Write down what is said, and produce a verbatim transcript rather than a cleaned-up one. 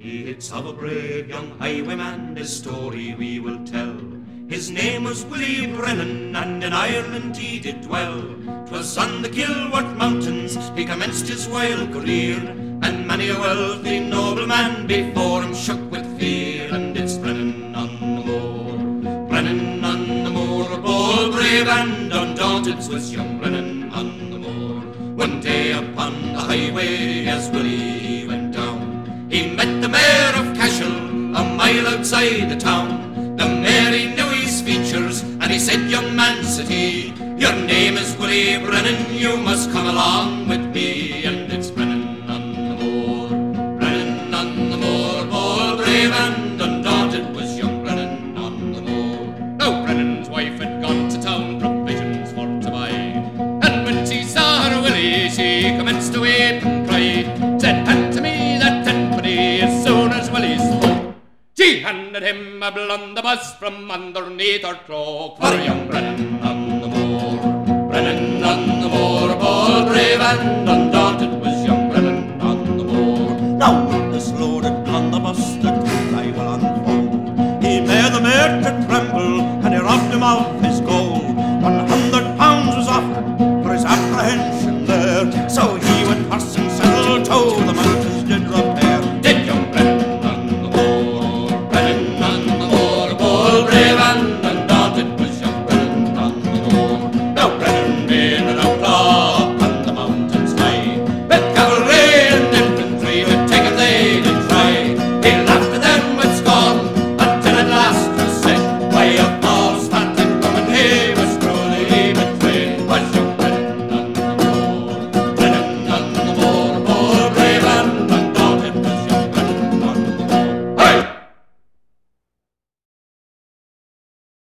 It's of a brave young highwayman, his story we will tell. His name was Willie Brennan, and in Ireland he did dwell. 'Twas on the Kilworth mountains he commenced his wild career, and many a wealthy nobleman before him shook with fear. And it's Brennan on the moor, Brennan on the moor, bold, brave and undaunted was young Brennan on the moor. One day upon the highway as Willie went down, he met the mayor of Cashel a mile outside the town. The mayor, he knew his features, and he said, "Young man," said he, "your name is Willie Brennan, you must come along with me." And it's Brennan on the moor, Brennan on the moor, bold, brave and undaunted was young Brennan on the moor. Now Brennan's wife had gone to town, provisions for to buy, and when she saw her Willie, she commenced to weep and cry. Said, "Hand to me that tenpenny as soon as Willie spoke." She handed him a blunderbuss from underneath her cloak. For young Brennan on the moor, Brennan on the moor, bold, brave and undaunted was young Brennan on the moor. Now with this loaded blunderbuss the truth I will unfold. He made the mayor to tremble, and he robbed him of his gold. One hundred pounds was offered for his apprehension there, so